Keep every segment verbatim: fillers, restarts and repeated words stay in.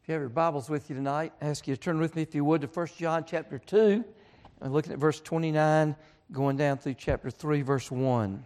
If you have your Bibles with you tonight, I ask you to turn with me, if you would, to First John chapter two. I'm looking at verse twenty-nine, going down through chapter three, verse one.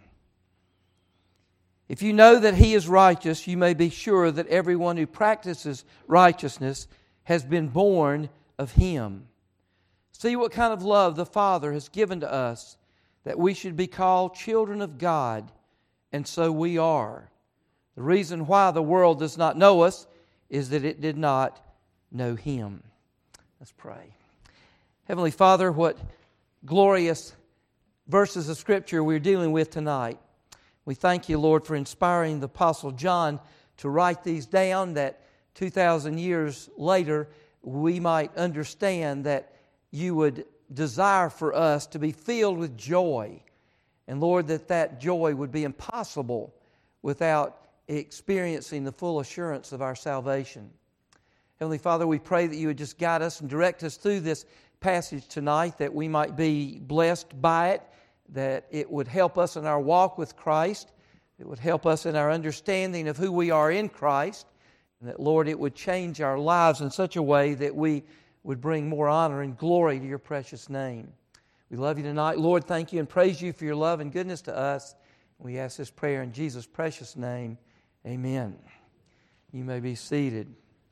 If you know that He is righteous, you may be sure that everyone who practices righteousness has been born of Him. See what kind of love the Father has given to us, that we should be called children of God, and so we are. The reason why the world does not know us is that it did not know Him. Let's pray. Heavenly Father, what glorious verses of Scripture we're dealing with tonight. We thank you, Lord, for inspiring the Apostle John to write these down, that two thousand years later we might understand that you would desire for us to be filled with joy. And Lord, that that joy would be impossible without experiencing the full assurance of our salvation. Heavenly Father, we pray that you would just guide us and direct us through this passage tonight, that we might be blessed by it, that it would help us in our walk with Christ, it would help us in our understanding of who we are in Christ, and that, Lord, it would change our lives in such a way that we would bring more honor and glory to your precious name. We love you tonight. Lord, thank you and praise you for your love and goodness to us. We ask this prayer in Jesus' precious name. Amen. You may be seated.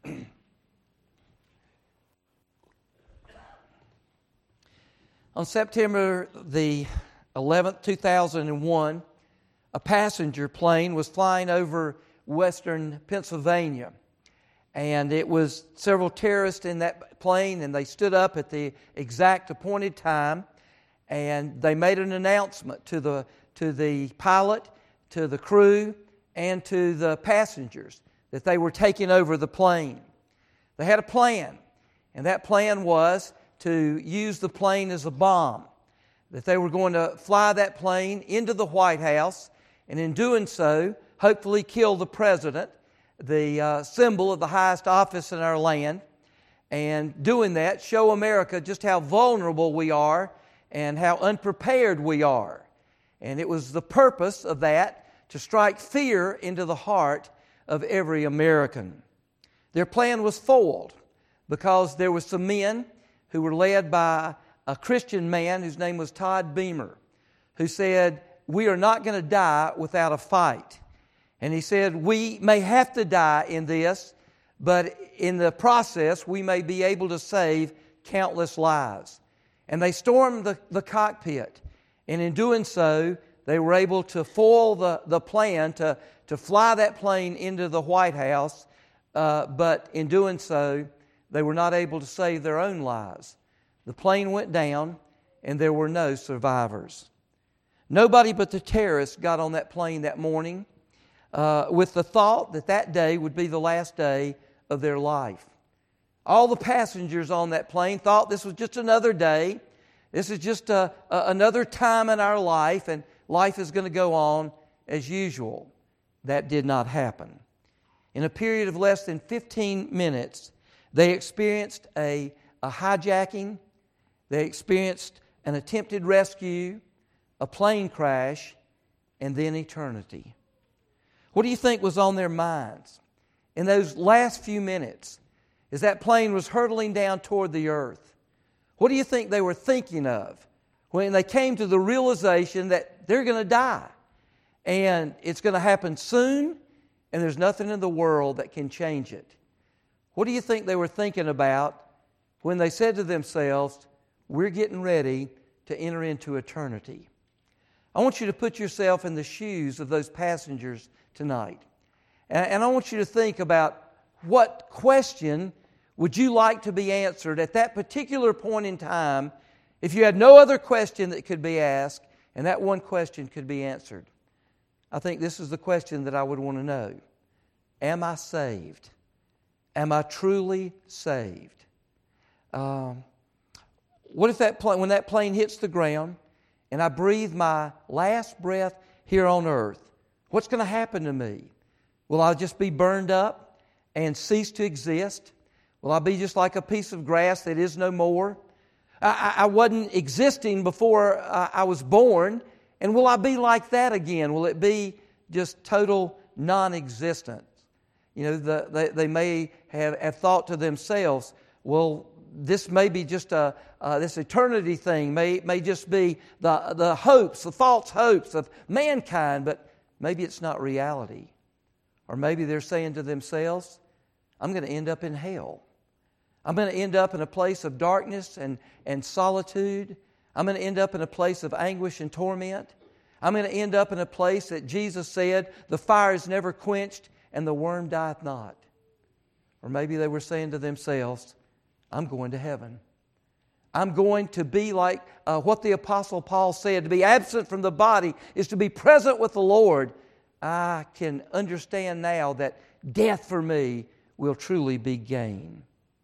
On September the eleventh, two thousand one, a passenger plane was flying over western Pennsylvania. And it was several terrorists in that plane, and they stood up at the exact appointed time, and they made an announcement to the to the pilot, to the crew, and to the passengers that they were taking over the plane. They had a plan, and that plan was to use the plane as a bomb, that they were going to fly that plane into the White House, and in doing so, hopefully kill the president, the uh, symbol of the highest office in our land, and doing that, show America just how vulnerable we are and how unprepared we are. And it was the purpose of that to strike fear into the heart of every American. Their plan was foiled because there were some men who were led by a Christian man whose name was Todd Beamer, who said, "We are not going to die without a fight." And he said, "We may have to die in this, but in the process we may be able to save countless lives." And they stormed the, the cockpit, and in doing so, they were able to foil the, the plan to, to fly that plane into the White House, uh, but in doing so, they were not able to save their own lives. The plane went down, and there were no survivors. Nobody but the terrorists got on that plane that morning uh, with the thought that that day would be the last day of their life. All the passengers on that plane thought this was just another day. This is just a, a, another time in our life, and life is going to go on as usual. That did not happen. In a period of less than fifteen minutes, they experienced a, a hijacking, they experienced an attempted rescue, a plane crash, and then eternity. What do you think was on their minds in those last few minutes as that plane was hurtling down toward the earth? What do you think they were thinking of when they came to the realization that they're going to die, and it's going to happen soon, and there's nothing in the world that can change it? What do you think they were thinking about when they said to themselves, "We're getting ready to enter into eternity"? I want you to put yourself in the shoes of those passengers tonight. And I want you to think about, what question would you like to be answered at that particular point in time if you had no other question that could be asked and that one question could be answered? I think this is the question that I would want to know. Am I saved? Am I truly saved? Um, what if that plane, when that plane hits the ground and I breathe my last breath here on earth, what's going to happen to me? Will I just be burned up and cease to exist? Will I be just like a piece of grass that is no more? I, I wasn't existing before I, I was born, and will I be like that again? Will it be just total non-existence? You know, the, they, they may have, have thought to themselves, well, this may be just a, uh, this eternity thing, may, may just be the, the hopes, the false hopes of mankind, but maybe it's not reality. Or maybe they're saying to themselves, I'm going to end up in hell. I'm going to end up in a place of darkness and, and solitude. I'm going to end up in a place of anguish and torment. I'm going to end up in a place that Jesus said, the fire is never quenched and the worm dieth not. Or maybe they were saying to themselves, I'm going to heaven. I'm going to be like uh, what the Apostle Paul said, to be absent from the body is to be present with the Lord. I can understand now that death for me will truly be gain.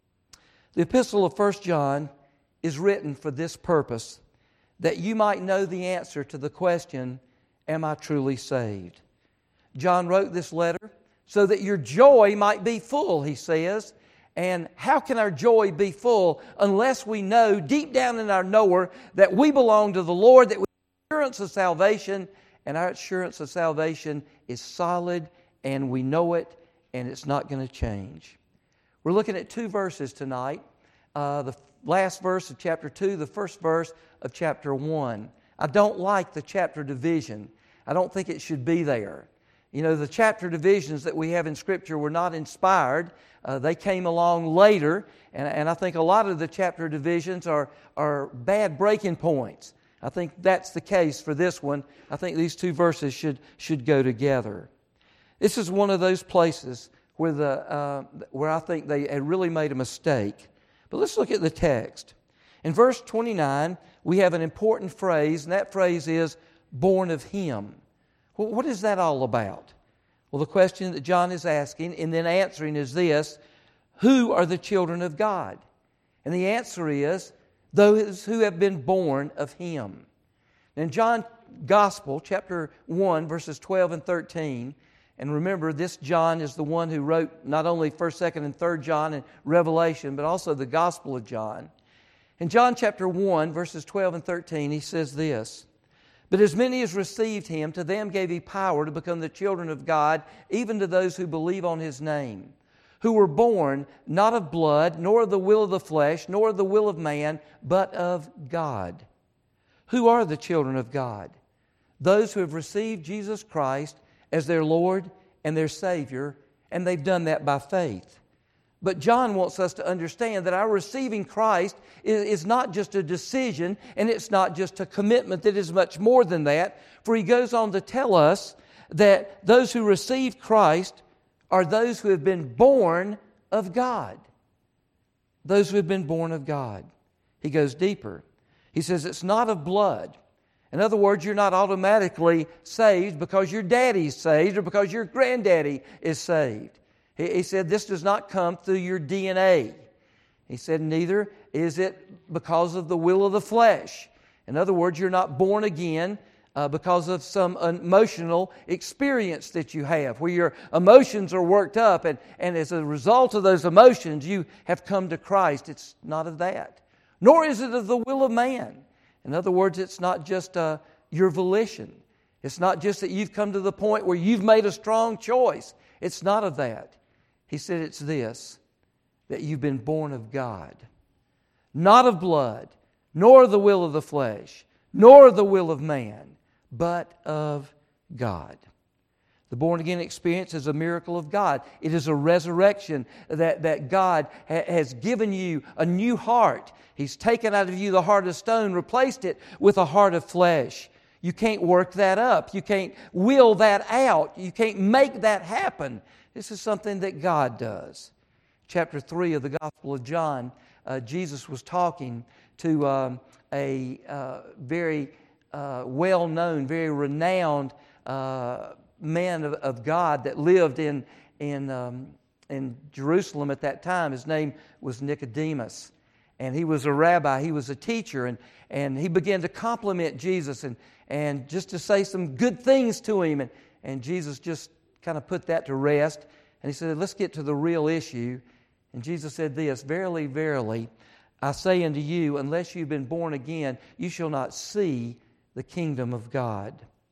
The epistle of First John is written for this purpose, that you might know the answer to the question, am I truly saved? John wrote this letter so that your joy might be full, he says. And how can our joy be full unless we know deep down in our knower that we belong to the Lord, that we have assurance of salvation, and our assurance of salvation is solid and we know it and it's not going to change. We're looking at two verses tonight. Uh, the last verse of chapter two, the first verse of chapter one. I don't like the chapter division. I don't think it should be there. You know, the chapter divisions that we have in Scripture were not inspired. Uh, they came along later, and, and I think a lot of the chapter divisions are, are bad breaking points. I think that's the case for this one. I think these two verses should, should go together. This is one of those places where, the, uh, where I think they had really made a mistake. But let's look at the text. In verse twenty-nine, we have an important phrase, and that phrase is, born of Him. Well, what is that all about? Well, the question that John is asking and then answering is this, who are the children of God? And the answer is, those who have been born of Him. In John's Gospel, chapter one, verses twelve and thirteen, and remember, this John is the one who wrote not only first, second, and third John and Revelation, but also the Gospel of John. In John chapter one, verses twelve and thirteen, he says this, but as many as received Him, to them gave He power to become the children of God, even to those who believe on His name, who were born not of blood, nor of the will of the flesh, nor of the will of man, but of God. Who are the children of God? Those who have received Jesus Christ as their Lord and their Savior, and they've done that by faith. But John wants us to understand that our receiving Christ is, is not just a decision, and it's not just a commitment, that is much more than that. For he goes on to tell us that those who receive Christ are those who have been born of God. Those who have been born of God. He goes deeper. He says it's not of blood. In other words, you're not automatically saved because your daddy's saved or because your granddaddy is saved. He, he said this does not come through your D N A. He said neither is it because of the will of the flesh. In other words, you're not born again uh, because of some emotional experience that you have, where your emotions are worked up, and, and as a result of those emotions, you have come to Christ. It's not of that. Nor is it of the will of man. In other words, it's not just uh, your volition. It's not just that you've come to the point where you've made a strong choice. It's not of that. He said it's this, that you've been born of God. Not of blood, nor of the will of the flesh, nor of the will of man, but of God. The born-again experience is a miracle of God. It is a resurrection that, that God ha- has given you a new heart. He's taken out of you the heart of stone, replaced it with a heart of flesh. You can't work that up. You can't will that out. You can't make that happen. This is something that God does. Chapter three of the Gospel of John, uh, Jesus was talking to um, a uh, very uh, well-known, very renowned uh man of, of God that lived in in um, in Jerusalem at that time. His name was Nicodemus, and he was a rabbi. He was a teacher, and and he began to compliment Jesus and and just to say some good things to him. And and Jesus just kind of put that to rest. And he said, "Let's get to the real issue." And Jesus said this, "Verily, verily, I say unto you, unless you've been born again, you shall not see the kingdom of God."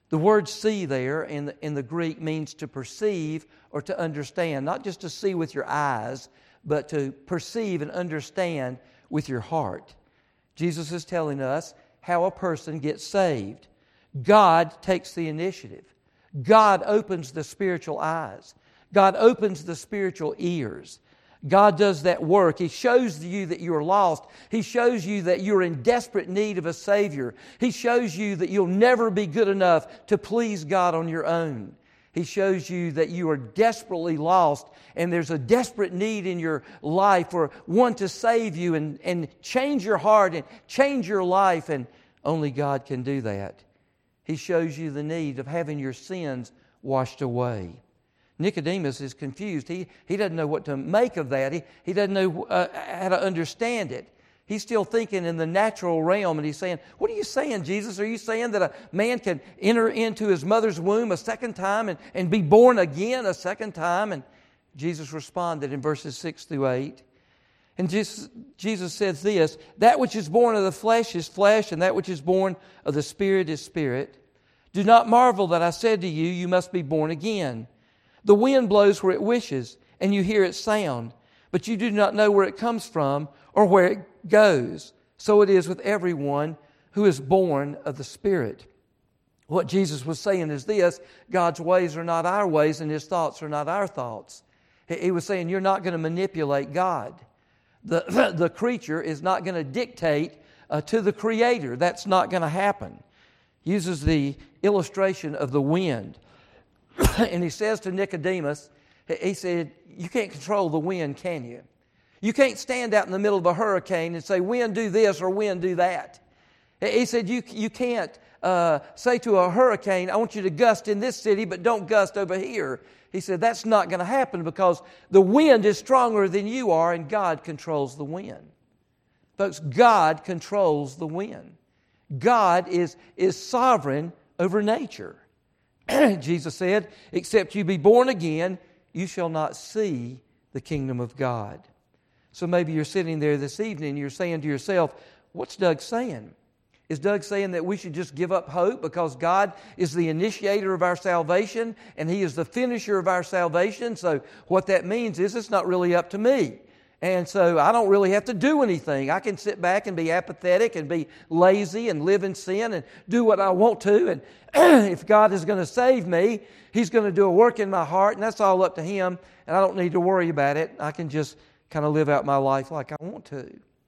The word see there in the, in the Greek means to perceive or to understand. Not just to see with your eyes, but to perceive and understand with your heart. Jesus is telling us how a person gets saved. God takes the initiative. God opens the spiritual eyes. God opens the spiritual ears. God does that work. He shows you that you're lost. He shows you that you're in desperate need of a Savior. He shows you that you'll never be good enough to please God on your own. He shows you that you are desperately lost and there's a desperate need in your life for one to save you and, and change your heart and change your life, and only God can do that. He shows you the need of having your sins washed away. Nicodemus is confused. He, he doesn't know what to make of that. He, he doesn't know uh, how to understand it. He's still thinking in the natural realm, and he's saying, what are you saying, Jesus? Are you saying that a man can enter into his mother's womb a second time and, and be born again a second time? And Jesus responded in verses six through eight. And Jesus, Jesus says this, that which is born of the flesh is flesh, and that which is born of the Spirit is spirit. Do not marvel that I said to you, you must be born again. The wind blows where it wishes, and you hear its sound, but you do not know where it comes from or where it goes. So it is with everyone who is born of the Spirit. What Jesus was saying is this, God's ways are not our ways, and His thoughts are not our thoughts. He was saying you're not going to manipulate God. The, the creature is not going to dictate uh, to the Creator. That's not going to happen. He uses the illustration of the wind. And he says to Nicodemus, he said, you can't control the wind, can you? You can't stand out in the middle of a hurricane and say, wind do this or wind do that. He said, you, you can't uh, say to a hurricane, I want you to gust in this city, but don't gust over here. He said, that's not going to happen because the wind is stronger than you are and God controls the wind. Folks, God controls the wind. God is, is sovereign over nature. Jesus said, except you be born again, you shall not see the kingdom of God. So maybe you're sitting there this evening and you're saying to yourself, what's Doug saying? Is Doug saying that we should just give up hope because God is the initiator of our salvation and He is the finisher of our salvation? So what that means is it's not really up to me. And so I don't really have to do anything. I can sit back and be apathetic and be lazy and live in sin and do what I want to. And if God is going to save me, He's going to do a work in my heart, and that's all up to Him. And I don't need to worry about it. I can just kind of live out my life like I want to.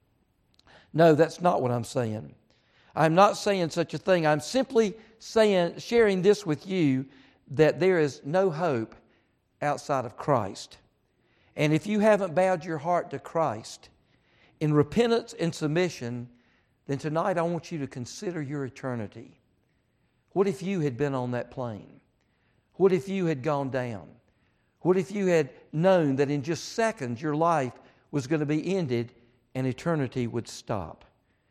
No, that's not what I'm saying. I'm not saying such a thing. I'm simply saying, sharing this with you, that there is no hope outside of Christ. And if you haven't bowed your heart to Christ in repentance and submission, then tonight I want you to consider your eternity. What if you had been on that plane? What if you had gone down? What if you had known that in just seconds your life was going to be ended and eternity would stop?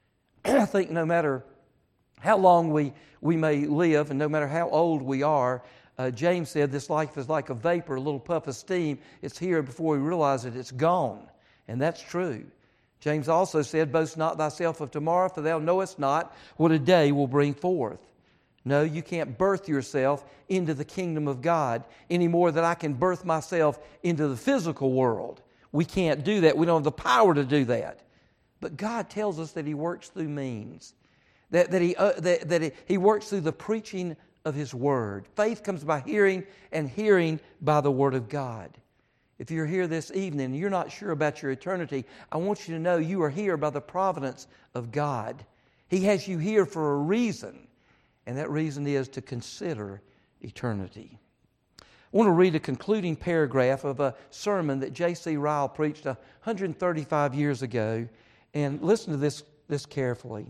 I think no matter how long we, we may live and no matter how old we are, Uh, James said this life is like a vapor, a little puff of steam. It's here before we realize it, it's gone. And that's true. James also said, boast not thyself of tomorrow, for thou knowest not what a day will bring forth. No, you can't birth yourself into the kingdom of God any more than I can birth myself into the physical world. We can't do that. We don't have the power to do that. But God tells us that He works through means, that, that, he, uh, that, that He works through the preaching of His Word. Faith comes by hearing, and hearing by the Word of God. If you're here this evening and you're not sure about your eternity, I want you to know you are here by the providence of God. He has you here for a reason, and that reason is to consider eternity. I want to read a concluding paragraph of a sermon that J C Ryle preached one hundred thirty-five years ago, and listen to this, this carefully.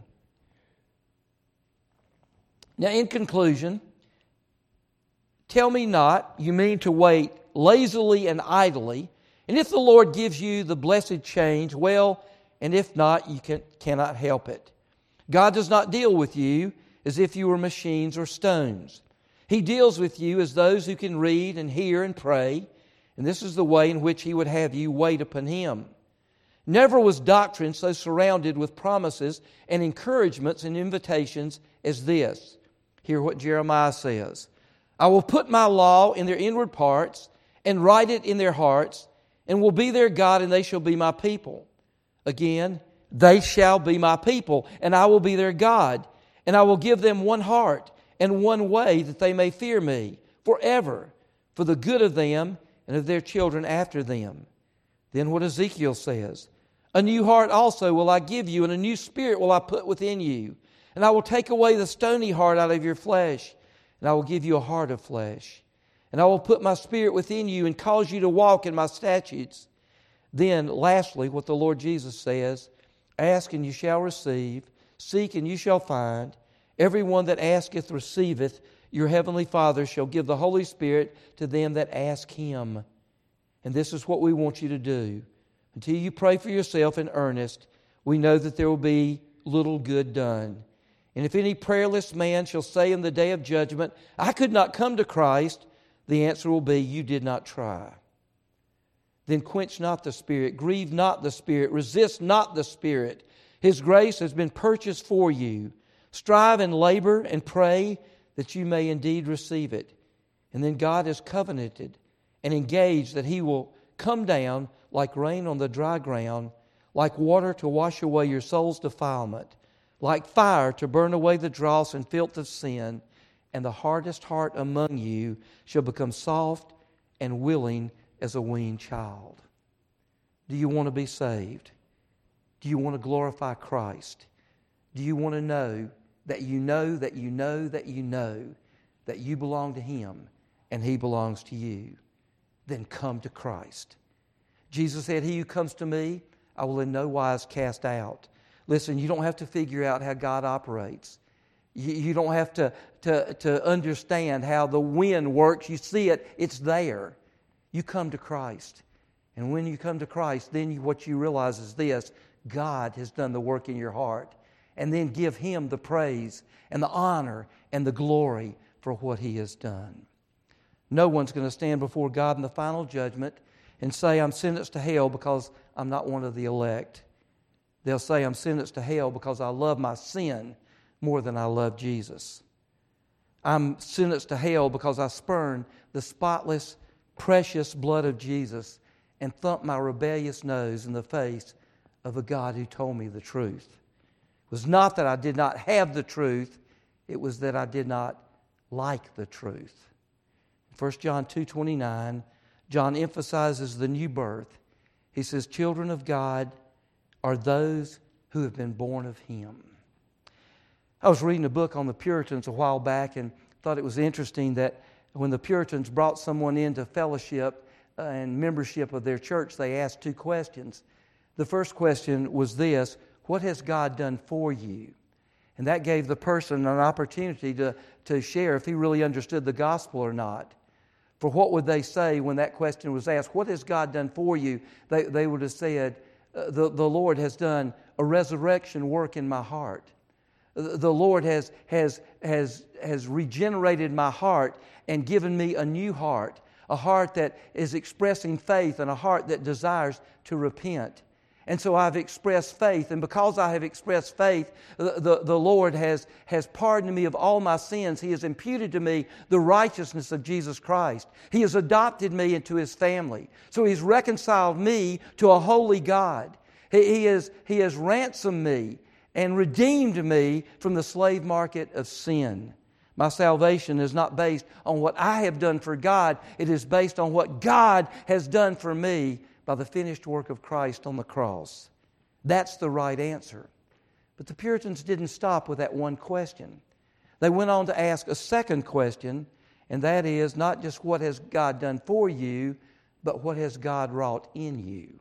Now, in conclusion, tell me not, you mean to wait lazily and idly, and if the Lord gives you the blessed change, well, and if not, you can, cannot help it. God does not deal with you as if you were machines or stones. He deals with you as those who can read and hear and pray, and this is the way in which He would have you wait upon Him. Never was doctrine so surrounded with promises and encouragements and invitations as this. Hear what Jeremiah says. I will put my law in their inward parts and write it in their hearts, and will be their God, and they shall be my people. Again, they shall be my people, and I will be their God, and I will give them one heart and one way, that they may fear me forever, for the good of them and of their children after them. Then what Ezekiel says, a new heart also will I give you, and a new spirit will I put within you. And I will take away the stony heart out of your flesh, and I will give you a heart of flesh. And I will put my spirit within you and cause you to walk in my statutes. Then, lastly, what the Lord Jesus says, ask and you shall receive, seek and you shall find. Everyone that asketh receiveth. Your heavenly Father shall give the Holy Spirit to them that ask Him. And this is what we want you to do. Until you pray for yourself in earnest, we know that there will be little good done. And if any prayerless man shall say in the day of judgment, I could not come to Christ, the answer will be, you did not try. Then quench not the Spirit, grieve not the Spirit, resist not the Spirit. His grace has been purchased for you. Strive and labor and pray that you may indeed receive it. And then God has covenanted and engaged that He will come down like rain on the dry ground, like water to wash away your soul's defilement, like fire to burn away the dross and filth of sin, and the hardest heart among you shall become soft and willing as a weaned child. Do you want to be saved? Do you want to glorify Christ? Do you want to know that you know that you know that you know that you belong to Him and He belongs to you? Then come to Christ. Jesus said, he who comes to me, I will in no wise cast out. Listen, you don't have to figure out how God operates. You, you don't have to, to, to understand how the wind works. You see it, it's there. You come to Christ. And when you come to Christ, then you, what you realize is this: God has done the work in your heart. And then give Him the praise and the honor and the glory for what He has done. No one's going to stand before God in the final judgment and say, I'm sentenced to hell because I'm not one of the elect. They'll say, I'm sentenced to hell because I love my sin more than I love Jesus. I'm sentenced to hell because I spurn the spotless, precious blood of Jesus and thump my rebellious nose in the face of a God who told me the truth. It was not that I did not have the truth, it was that I did not like the truth. First John two twenty-nine, John emphasizes the new birth. He says, children of God are those who have been born of Him. I was reading a book on the Puritans a while back and thought it was interesting that when the Puritans brought someone into fellowship and membership of their church, they asked two questions. The first question was this: what has God done for you? And that gave the person an opportunity to, to share if he really understood the gospel or not. For what would they say when that question was asked? What has God done for you? They, they would have said, the, the Lord has done a resurrection work in my heart. The Lord has, has, has, has regenerated my heart and given me a new heart, a heart that is expressing faith and a heart that desires to repent. And so I've expressed faith, and because I have expressed faith, the, the, the Lord has, has pardoned me of all my sins. He has imputed to me the righteousness of Jesus Christ. He has adopted me into His family. So He's reconciled me to a holy God. He, he, has, he has ransomed me and redeemed me from the slave market of sin. My salvation is not based on what I have done for God. It is based on what God has done for me by the finished work of Christ on the cross. That's the right answer. But the Puritans didn't stop with that one question. They went on to ask a second question, and that is not just what has God done for you, but what has God wrought in you?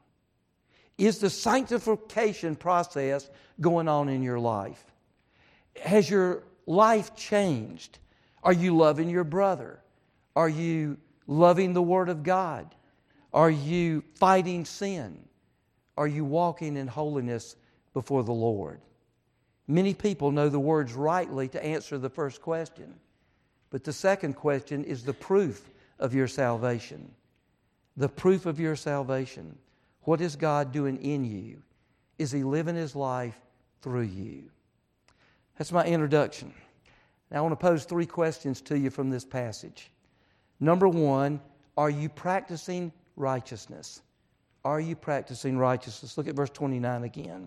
Is the sanctification process going on in your life? Has your life changed? Are you loving your brother? Are you loving the Word of God? Are you fighting sin? Are you walking in holiness before the Lord? Many people know the words rightly to answer the first question. But the second question is the proof of your salvation. The proof of your salvation. What is God doing in you? Is He living His life through you? That's my introduction. Now I want to pose three questions to you from this passage. Number one, are you practicing righteousness? Are you practicing righteousness? Look at verse twenty-nine again.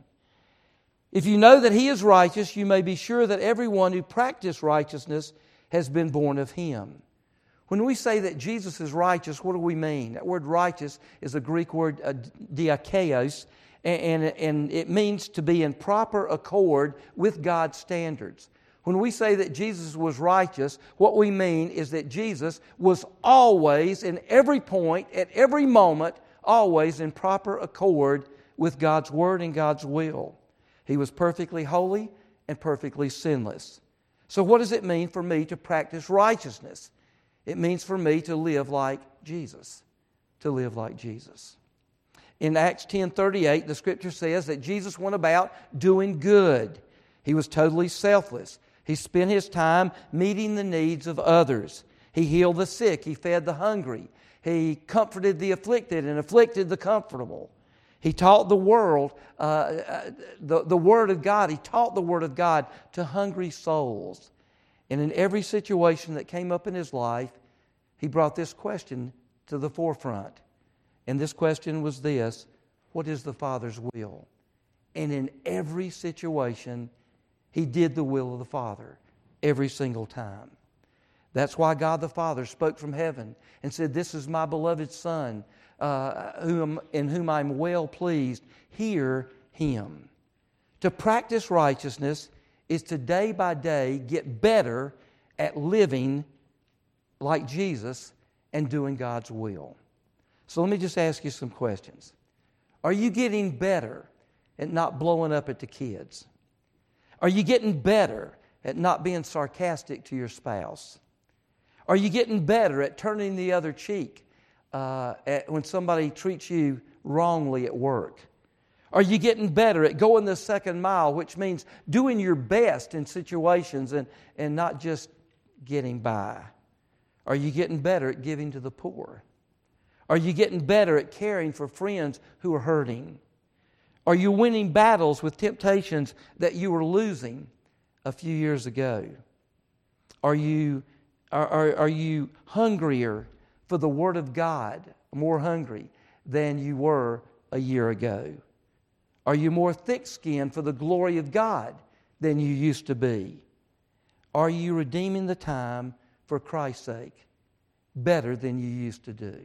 If you know that He is righteous, you may be sure that everyone who practices righteousness has been born of Him. When we say that Jesus is righteous, what do we mean? That word righteous is a Greek word, uh, diakeos, and, and, and it means to be in proper accord with God's standards. When we say that Jesus was righteous, what we mean is that Jesus was always, in every point, at every moment, always in proper accord with God's Word and God's will. He was perfectly holy and perfectly sinless. So what does it mean for me to practice righteousness? It means for me to live like Jesus. To live like Jesus. In Acts ten thirty-eight, the Scripture says that Jesus went about doing good. He was totally selfless. He spent His time meeting the needs of others. He healed the sick. He fed the hungry. He comforted the afflicted and afflicted the comfortable. He taught the world, uh, the, the Word of God. He taught the Word of God to hungry souls. And in every situation that came up in His life, He brought this question to the forefront. And this question was this: what is the Father's will? And in every situation, He did the will of the Father every single time. That's why God the Father spoke from heaven and said, "This is my beloved Son, uh, whom, in whom I'm well pleased. Hear Him." To practice righteousness is to day by day get better at living like Jesus and doing God's will. So let me just ask you some questions. Are you getting better at not blowing up at the kids? Are you getting better at not being sarcastic to your spouse? Are you getting better at turning the other cheek uh, at, when somebody treats you wrongly at work? Are you getting better at going the second mile, which means doing your best in situations and, and not just getting by? Are you getting better at giving to the poor? Are you getting better at caring for friends who are hurting? Are you winning battles with temptations that you were losing a few years ago? Are you, are, are, are you hungrier for the Word of God, more hungry than you were a year ago? Are you more thick-skinned for the glory of God than you used to be? Are you redeeming the time for Christ's sake better than you used to do?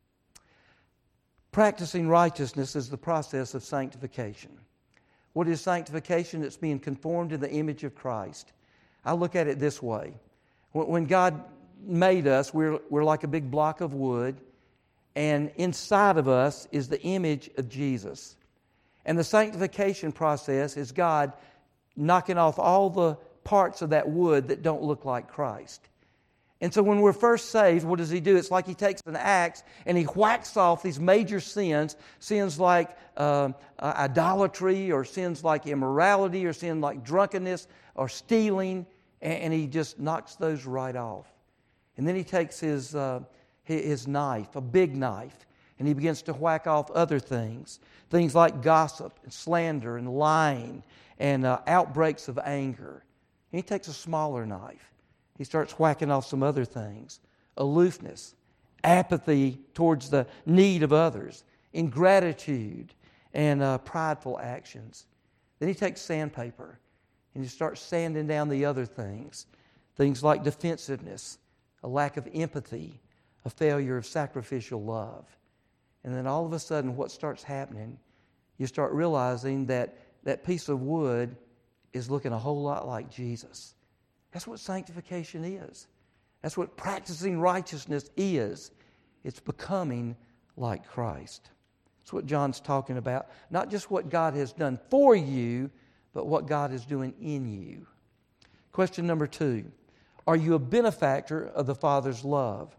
Practicing righteousness is the process of sanctification. What is sanctification? It's being conformed to the image of Christ. I look at it this way. When God made us, we're, we're like a big block of wood, and inside of us is the image of Jesus. And the sanctification process is God knocking off all the parts of that wood that don't look like Christ. And so when we're first saved, what does He do? It's like He takes an axe and He whacks off these major sins, sins like uh, uh, idolatry, or sins like immorality, or sin like drunkenness or stealing, and, and He just knocks those right off. And then He takes His, uh, his knife, a big knife, and He begins to whack off other things, things like gossip and slander and lying and uh, outbreaks of anger. And He takes a smaller knife. He starts whacking off some other things. Aloofness, apathy towards the need of others, ingratitude, and uh, prideful actions. Then He takes sandpaper and He starts sanding down the other things. Things like defensiveness, a lack of empathy, a failure of sacrificial love. And then all of a sudden, what starts happening, you start realizing that that piece of wood is looking a whole lot like Jesus. That's what sanctification is. That's what practicing righteousness is. It's becoming like Christ. That's what John's talking about. Not just what God has done for you, but what God is doing in you. Question number two. Are you a benefactor of the Father's love?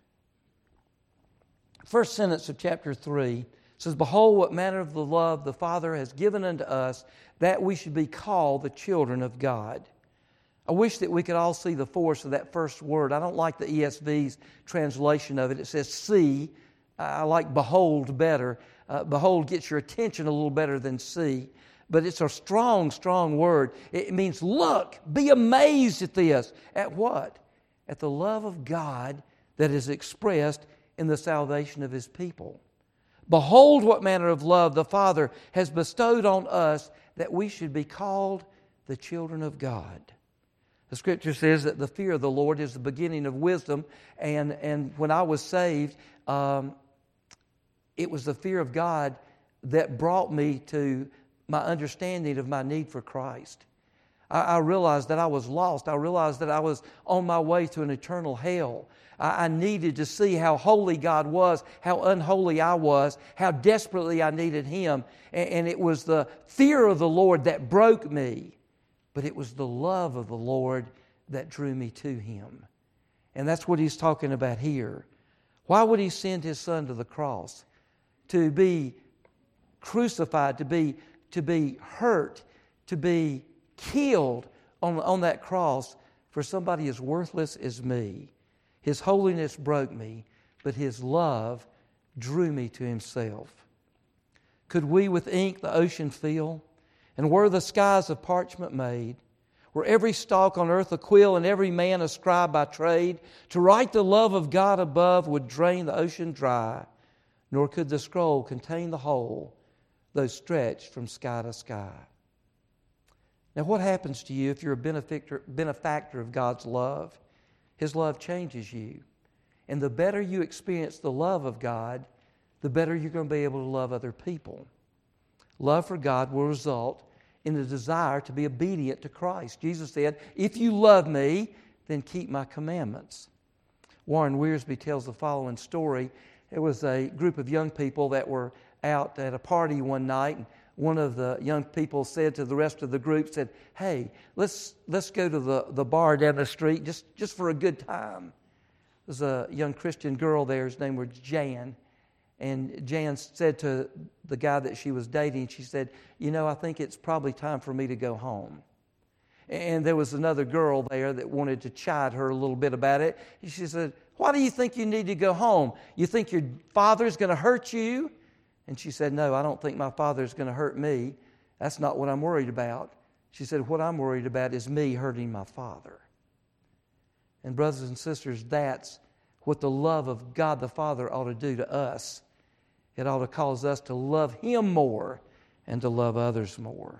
First sentence of chapter three says, "Behold, what manner of the love the Father has given unto us, that we should be called the children of God." I wish that we could all see the force of that first word. I don't like the E S V's translation of it. It says see. I like behold better. Uh, behold gets your attention a little better than see. but it's a strong, strong word. It means look, be amazed at this. At what? At the love of God that is expressed in the salvation of His people. Behold what manner of love the Father has bestowed on us, that we should be called the children of God. The Scripture says that the fear of the Lord is the beginning of wisdom. And, and when I was saved, um, it was the fear of God that brought me to my understanding of my need for Christ. I, I realized that I was lost. I realized that I was on my way to an eternal hell. I, I needed to see how holy God was, how unholy I was, how desperately I needed Him. And, and it was the fear of the Lord that broke me. But it was the love of the Lord that drew me to Him. And that's what He's talking about here. Why would He send His Son to the cross? To be crucified, to be, to be hurt, to be killed on, on that cross for somebody as worthless as me. His holiness broke me, but His love drew me to Himself. Could we with ink the ocean fill? And were the skies of parchment made? Were every stalk on earth a quill, and every man a scribe by trade? To write the love of God above would drain the ocean dry, nor could the scroll contain the whole, though stretched from sky to sky. Now, what happens to you if you're a benefactor, benefactor of God's love? His love changes you. And the better you experience the love of God, the better you're going to be able to love other people. Love for God will result in the desire to be obedient to Christ. Jesus said, if you love me, then keep my commandments. Warren Wiersbe tells the following story. There was a group of young people that were out at a party one night, and one of the young people said to the rest of the group, said, hey, let's let's go to the, the bar down the street just, just for a good time. There was a young Christian girl there. His name was Jan. And Jan said to the guy that she was dating, she said, you know, I think it's probably time for me to go home. And there was another girl there that wanted to chide her a little bit about it. She said, why do you think you need to go home? You think your father's going to hurt you? And she said, no, I don't think my father's going to hurt me. That's not what I'm worried about. She said, what I'm worried about is me hurting my father. And brothers and sisters, that's what the love of God the Father ought to do to us. It ought to cause us to love Him more and to love others more.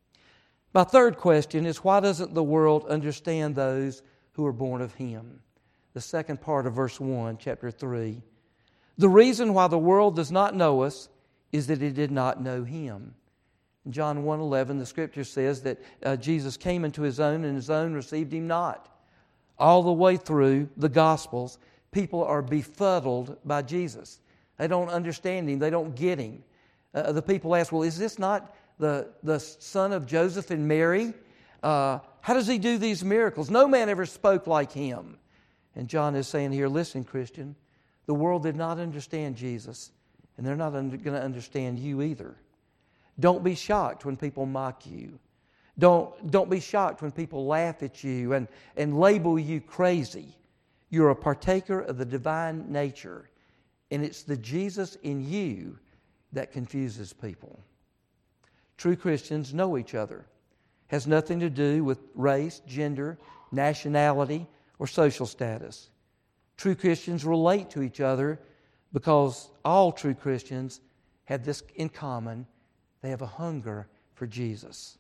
My third question is, why doesn't the world understand those who are born of Him? The second part of verse one, chapter three. The reason why the world does not know us is that it did not know Him. In John one eleven, the Scripture says that uh, Jesus came into His own, and His own received Him not. All the way through the Gospels, people are befuddled by Jesus. They don't understand Him. They don't get Him. Uh, the people ask, well, is this not the, the son of Joseph and Mary? Uh, how does He do these miracles? No man ever spoke like Him. And John is saying here, listen, Christian, the world did not understand Jesus, and they're not under, going to understand you either. Don't be shocked when people mock you. Don't, don't be shocked when people laugh at you and, and label you crazy. You're a partaker of the divine nature, and it's the Jesus in you that confuses people. True Christians know each other. It has nothing to do with race, gender, nationality, or social status. True Christians relate to each other because all true Christians have this in common. They have a hunger for Jesus.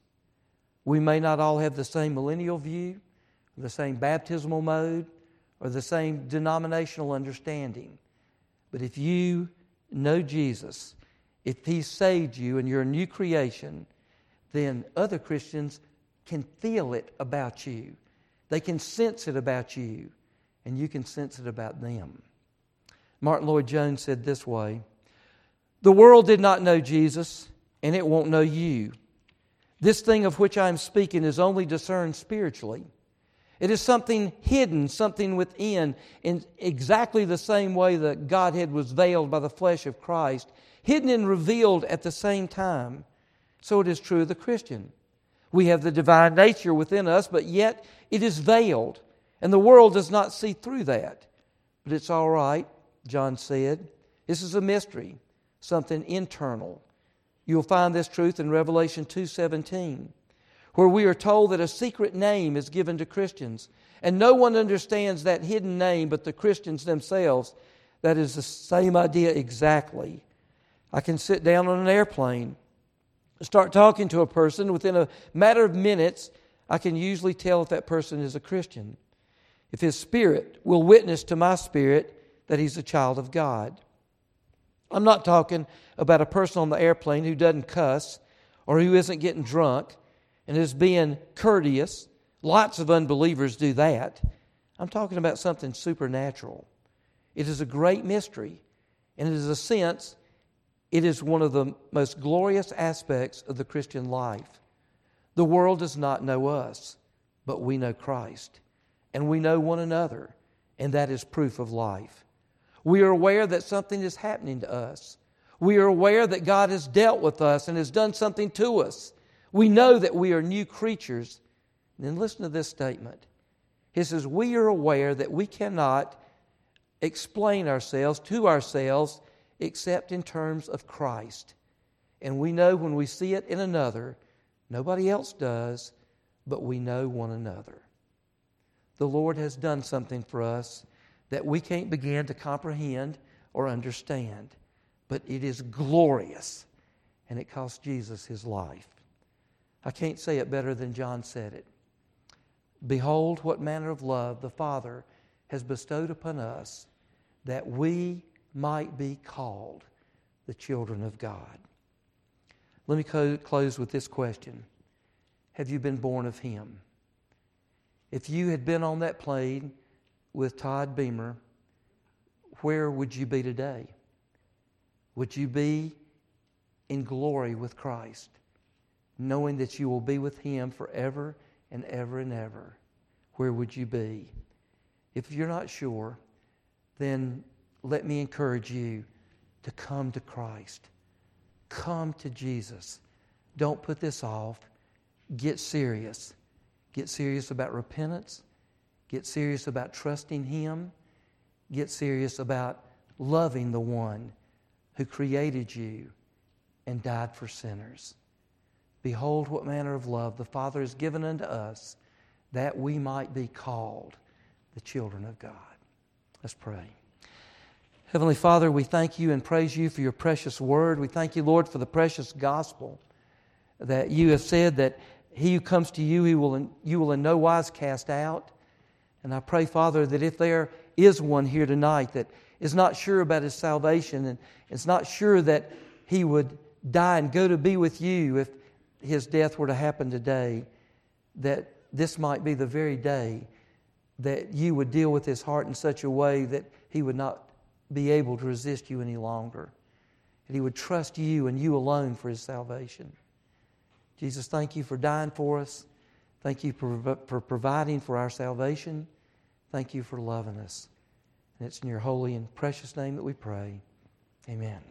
We may not all have the same millennial view, the same baptismal mode, or the same denominational understanding. But if you know Jesus, if He saved you and you're a new creation, then other Christians can feel it about you. They can sense it about you, and you can sense it about them. Martin Lloyd-Jones said this way, the world did not know Jesus, and it won't know you. This thing of which I am speaking is only discerned spiritually. It is something hidden, something within, in exactly the same way that Godhead was veiled by the flesh of Christ, hidden and revealed at the same time. So it is true of the Christian. We have the divine nature within us, but yet it is veiled, and the world does not see through that. But it's all right, John said. This is a mystery, something internal. You'll find this truth in Revelation two seventeen, where we are told that a secret name is given to Christians, and no one understands that hidden name but the Christians themselves. That is the same idea exactly. I can sit down on an airplane, start talking to a person. Within a matter of minutes, I can usually tell if that person is a Christian, if his spirit will witness to my spirit that he's a child of God. I'm not talking about a person on the airplane who doesn't cuss or who isn't getting drunk and is being courteous. Lots of unbelievers do that. I'm talking about something supernatural. It is a great mystery, and it is a sense, it is one of the most glorious aspects of the Christian life. The world does not know us, but we know Christ, and we know one another, and that is proof of life. We are aware that something is happening to us. We are aware that God has dealt with us and has done something to us. We know that we are new creatures. And then listen to this statement. He says, we are aware that we cannot explain ourselves to ourselves except in terms of Christ. And we know when we see it in another, nobody else does, but we know one another. The Lord has done something for us that we can't begin to comprehend or understand. But it is glorious, and it cost Jesus his life. I can't say it better than John said it. Behold, what manner of love the Father has bestowed upon us, that we might be called the children of God. Let me co- close with this question. Have you been born of Him? If you had been on that plane with Todd Beamer, where would you be today? Would you be in glory with Christ, knowing that you will be with Him forever and ever and ever? Where would you be? If you're not sure, then let me encourage you to come to Christ. Come to Jesus. Don't put this off. Get serious. Get serious about repentance. Get serious about trusting Him. Get serious about loving the one who created you and died for sinners. Behold, what manner of love the Father has given unto us, that we might be called the children of God. Let's pray. Heavenly Father, we thank You and praise You for Your precious word. We thank You, Lord, for the precious gospel that You have said that he who comes to You, he will in, You will in no wise cast out. And I pray, Father, that if there is one here tonight that is not sure about his salvation and is not sure that he would die and go to be with You if his death were to happen today, that this might be the very day that You would deal with his heart in such a way that he would not be able to resist You any longer. That he would trust You and You alone for his salvation. Jesus, thank You for dying for us. Thank You for, for providing for our salvation. Thank You for loving us. And it's in Your holy and precious name that we pray. Amen.